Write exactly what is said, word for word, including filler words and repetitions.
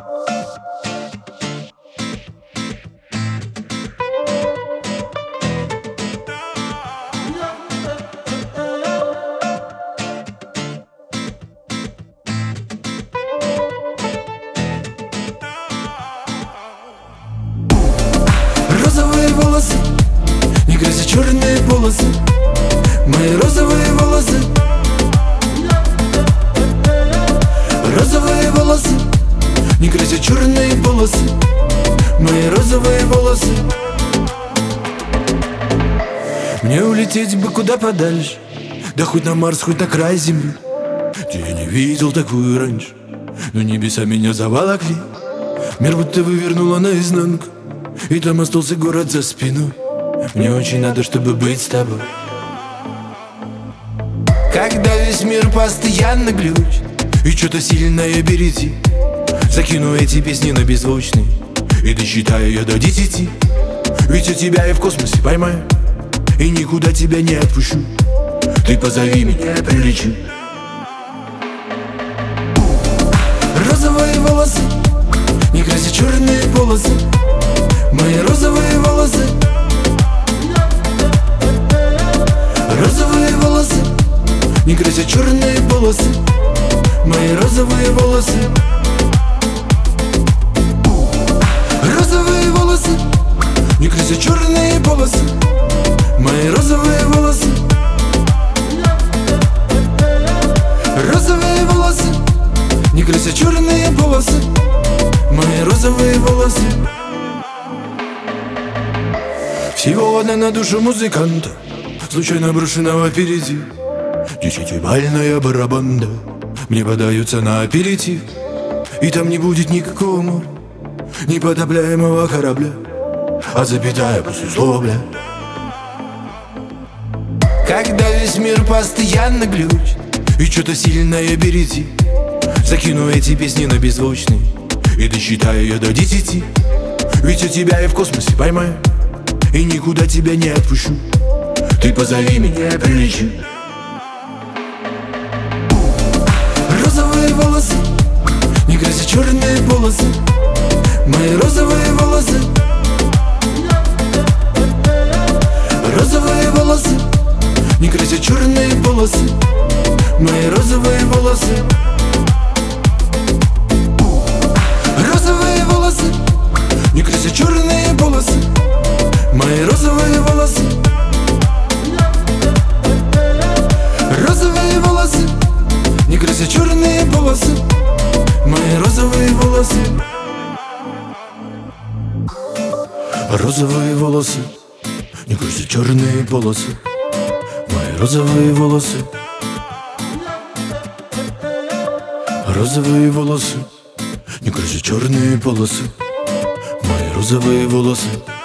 Розовые волосы, не грязя черные полосы. Мои розовые волосы. Розовые волосы, не грязя черные полосы. Мои розовые волосы. Мне улететь бы куда подальше, да хоть на Марс, хоть на край земли, где я не видел такую раньше. Но небеса меня заволокли, мир будто вывернуло наизнанку, и там остался город за спиной. Мне очень надо, чтобы быть с тобой. Когда весь мир постоянно глючит и что-то сильное берети, закину эти песни на беззвучный и досчитаю я до десяти. Ведь я тебя и в космосе поймаю, и никуда тебя не отпущу. Ты позови меня, я прилечу. Розовые волосы, не грязя черные полосы. Мои розовые волосы. Розовые волосы, не грязя черные полосы. Мои розовые волосы. Розовые волосы, не грязя черные полосы. Мои розовые волосы. Розовые волосы, не грязя черные полосы. Мои розовые волосы. Всего одна на душу музыканта, случайно брошенного впереди. Десятибальная барабанда мне подаются на аперитив, и там не будет никакого моря, непотопляемого корабля, а запятая после слова. Когда весь мир постоянно глючит и что-то сильное берети, закину эти песни на беззвучный и досчитаю я до десяти. Ведь я тебя и в космосе поймаю, и никуда тебя не отпущу. Ты позови меня, я прилечу. Розовые волосы, не грязя черные полосы. Мои розовые волосы. Розовые волосы, не грязя черные полосы. Мои розовые волосы. Розовые волосы, не грязя черные полосы. Мои розовые волосы. Розовые волосы, не грязя черные полосы. Мои розовые волосы. Розовые волосы, не грязя черные полосы. Мои розовые волосы. Розовые волосы, не грязя черные полосы. Мои розовые волосы.